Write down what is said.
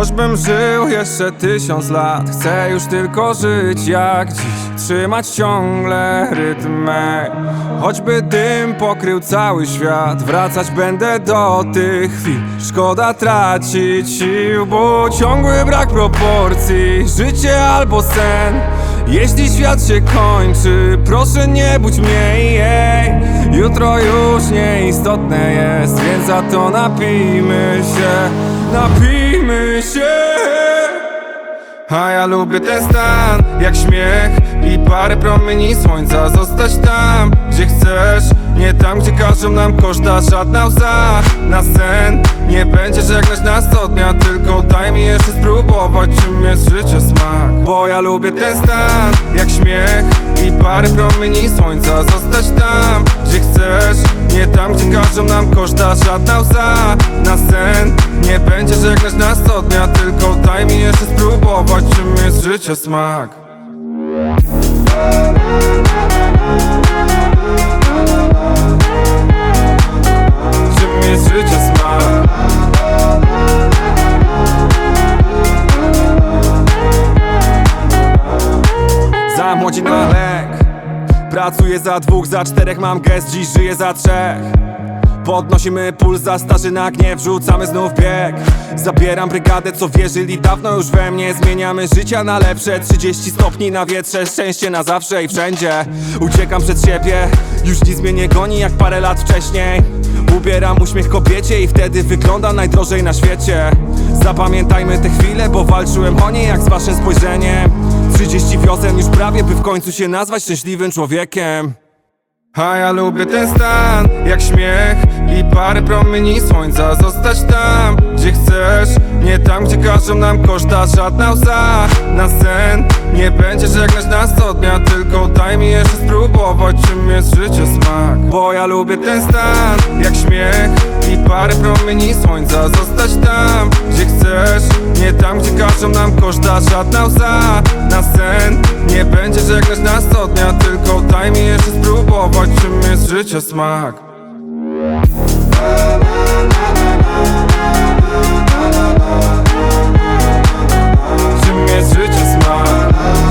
Choćbym żył jeszcze 1000 lat, chcę już tylko żyć jak dziś, trzymać ciągle rytm mej. Choćby dym pokrył cały świat, wracać będę do tych chwil. Szkoda tracić sił, bo ciągły brak proporcji. Życie albo sen, jeśli świat się kończy, proszę nie budź mnie, jej. Jutro już nieistotne jest, więc za to napijmy się, napijmy się. A ja lubię ten stan, jak śmiech i parę promieni słońca. Zostać tam, gdzie chcesz, nie tam, gdzie każą nam koszta żadna łza. Na sen nie będzie żegnać nas co dnia, tylko daj mi jeszcze spróbować, czym jest życie smak. Bo ja lubię ten stan, jak śmiech i parę promieni słońca. Zostać tam, gdzie chcesz, nie tam, gdzie każą nam koszta żadna łza. Na sen nie będzie żegnać nas co dnia, tylko daj mi jeszcze spróbować, czym jest życie smak. Czym jest życie smak. Za młodzi na lek, pracuję za 2, za 4, mam gest, dziś żyję za 3. Podnosimy puls, za starzy na gniew, wrzucamy znów bieg. Zabieram brygadę, co wierzyli dawno już we mnie. Zmieniamy życia na lepsze, 30 stopni na wietrze. Szczęście na zawsze i wszędzie. Uciekam przed siebie, już nic mnie nie goni jak parę lat wcześniej. Ubieram uśmiech kobiecie i wtedy wyglądam najdrożej na świecie. Zapamiętajmy te chwile, bo walczyłem o nie jak z waszym spojrzeniem. 30 wiosen już prawie, by w końcu się nazwać szczęśliwym człowiekiem. A ja lubię ten stan, jak śmiech i parę promieni słońca. Zostać tam, gdzie chcesz, nie tam, gdzie każą nam koszta żadna łza. Na sen nie będzie żegnać nas co dnia, tylko daj mi jeszcze spróbować, czym jest życie smak. Bo ja lubię ten stan, jak śmiech i parę promieni słońca. Zostać tam, gdzie chcesz, nie tam, gdzie każą nam koszta żadna łza. Na sen nie będzie żegnać nas co dnia, tylko daj mi jeszcze spróbować, czym jest życie smak. Czym jest życie smak.